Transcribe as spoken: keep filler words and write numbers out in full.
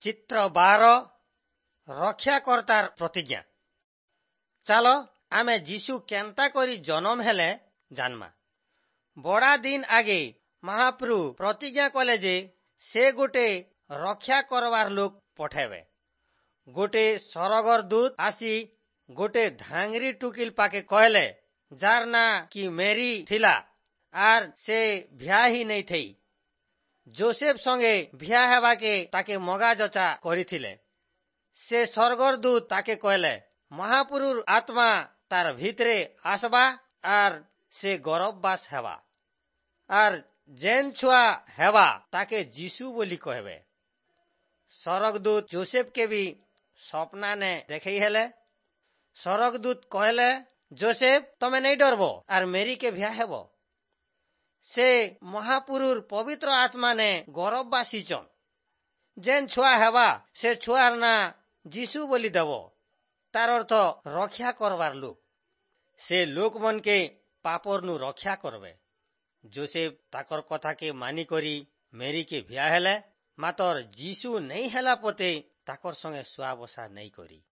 चित्र बार रक्षाकर्तार प्रतिज्ञा। चलो आमे जीशु केन्ता करी जन्म हेले जानमा। बड़ा दिन आगे महाप्रभु प्रतिज्ञा कले जे से गोटे रक्षा करवार लोक पठेबे। गोटे सरगर दूत आसी गोटे धांगरी टुकिल पाके कहले जार ना कि मेरी थिला आर से भ्या ही नहीं थी। जोसेफ संगे भ्या हेबाके ताके मगा जचा करिथिले। से सरगर दूत ताके कहले महापुरुर आत्मा तार भितरे आसबा आर से गौरवबास हेबा आर जेन छुआ हेबा ताके जीशु बोली कहबे। सरगदूत जोसेफ के भी सपना ने देखई हेले। सरगदूत कहले जोसेफ तमे नहीं डरबो आर मेरी के भ्या हेबो। से महापुरुर पवित्र आत्मा ने गौरवबासी चन जेन छुआ हेबा से छुआर ना जीशु बोली देबो। तार अर्थ रक्षा करवार लोक। से लोक मन के पापर नु रक्षा करबे। जोसेफ ताकर कथा के मानी करी मेरी के भ्या हेले मातर जीशु नहीं हेला पते ताकर संगे सुआ बसा नहीं करी।